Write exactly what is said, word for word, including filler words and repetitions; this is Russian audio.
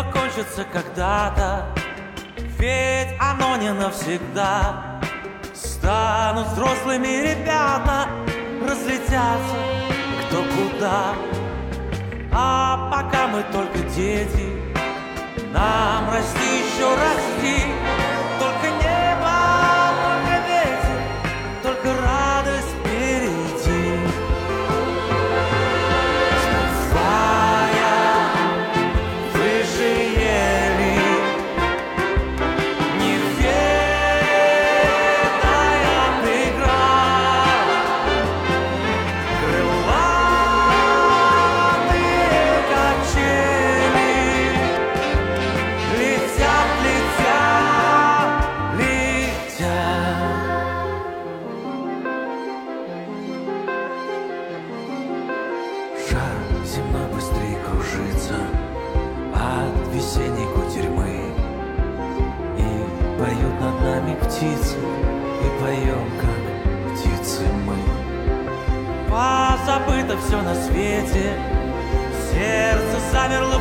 кончится когда-то, ведь оно не навсегда. Станут взрослыми ребята, разлетятся кто куда. А пока мы только дети, нам расти еще расти. Только небо, только ветер, только радость впереди. Ступая выше ели, неведая преград, крылатые качели летят, летят, летят. Шар земной быстрее кружится от весенней кутерьмы, и поют над нами птицы, и поем, как птицы мы. Позабыто все на свете, сердце замерло